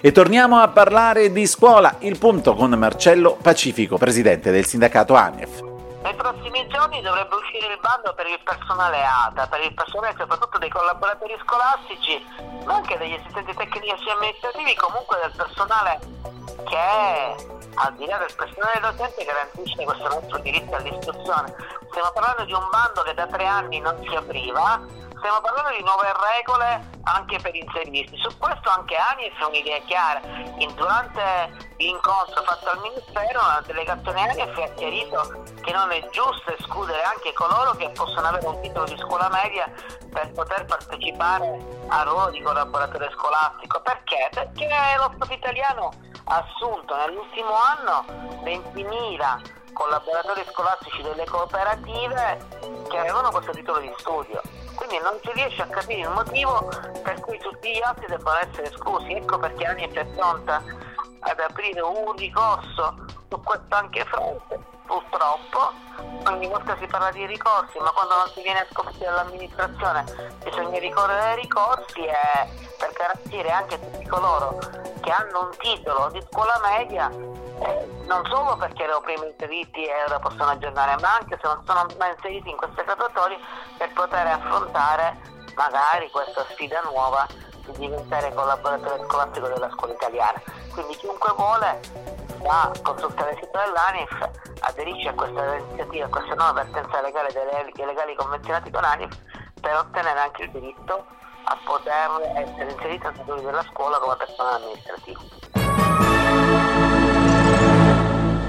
E torniamo a parlare di scuola, il punto con Marcello Pacifico, presidente del sindacato ANEF. Nei prossimi giorni dovrebbe uscire il bando per il personale ATA, per il personale soprattutto dei collaboratori scolastici, ma anche degli assistenti tecnici e amministrativi, comunque del personale che, al di là del personale docente, garantisce questo nostro diritto all'istruzione. Stiamo parlando di un bando che da 3 anni non si apriva. Stiamo parlando di nuove regole anche per inserirsi. Su questo anche ANIF ha un'idea chiara. Durante l'incontro fatto al Ministero, la delegazione ANIF ha chiarito che non è giusto escludere anche coloro che possono avere un titolo di scuola media per poter partecipare al ruolo di collaboratore scolastico. Perché? Perché lo Stato italiano ha assunto nell'ultimo anno 20.000 collaboratori scolastici delle cooperative che avevano questo titolo di studio. Quindi non si riesce a capire il motivo per cui tutti gli altri debbano essere esclusi. Ecco perché ANIF è pronta ad aprire un ricorso su questo anche fronte. Purtroppo ogni volta si parla di ricorsi, ma quando non si viene a scoprire dall'amministrazione bisogna ricorrere ai ricorsi, e per garantire anche tutti coloro che hanno un titolo di scuola media, non solo perché erano prima inseriti e ora possono aggiornare, ma anche se non sono mai inseriti in queste graduatorie, per poter affrontare magari questa sfida nuova di diventare collaboratore scolastico della scuola italiana. Quindi chiunque vuole da consultare il sito dell'ANIF, aderisce a questa iniziativa, a questa nuova vertenza legale dei legali convenzionati con ANIF, per ottenere anche il diritto a poter essere inserito nel settori della scuola come personale amministrativo.